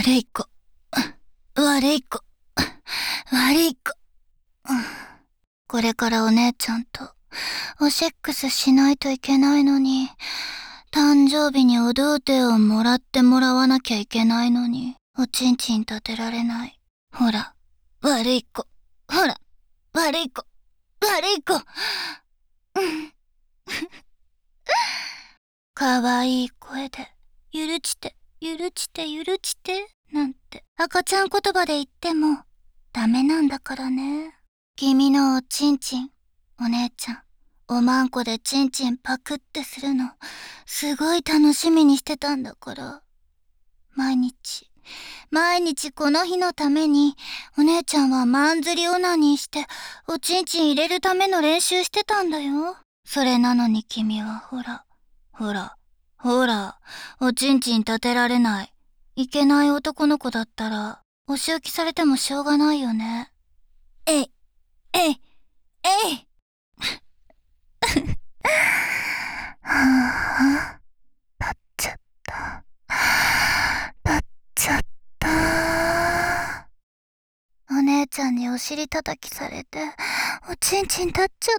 悪い子。悪い子。悪い子。これからお姉ちゃんとおセックスしないといけないのに、誕生日にお童貞をもらってもらわなきゃいけないのに、おちんちん立てられない。ほら、悪い子。ほら、悪い子。悪い子。かわいい声で、許して、許して、許して、なんて赤ちゃん言葉で言ってもダメなんだからね。君のおちんちん、お姉ちゃん、おまんこでちんちんパクってするの、すごい楽しみにしてたんだから。毎日この日のために、お姉ちゃんはマンズリオナニーして、おちんちん入れるための練習してたんだよ。それなのに君はほら、おちんちん立てられない。いけない男の子だったら、お仕置きされてもしょうがないよね。えい、えい、えい。はぁ、立っちゃった。立っちゃった。お姉ちゃんにお尻叩きされて、おちんちん立っちゃった。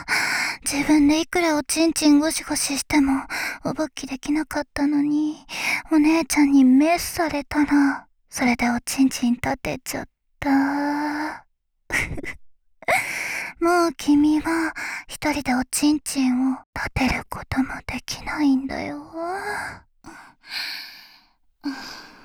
自分でいくらおちんちんゴシゴシしても、お勃起できなかったのに、お姉ちゃんにメスされたら、それでおちんちん立てちゃった。もう君は一人でおちんちんを立てることもできないんだよ。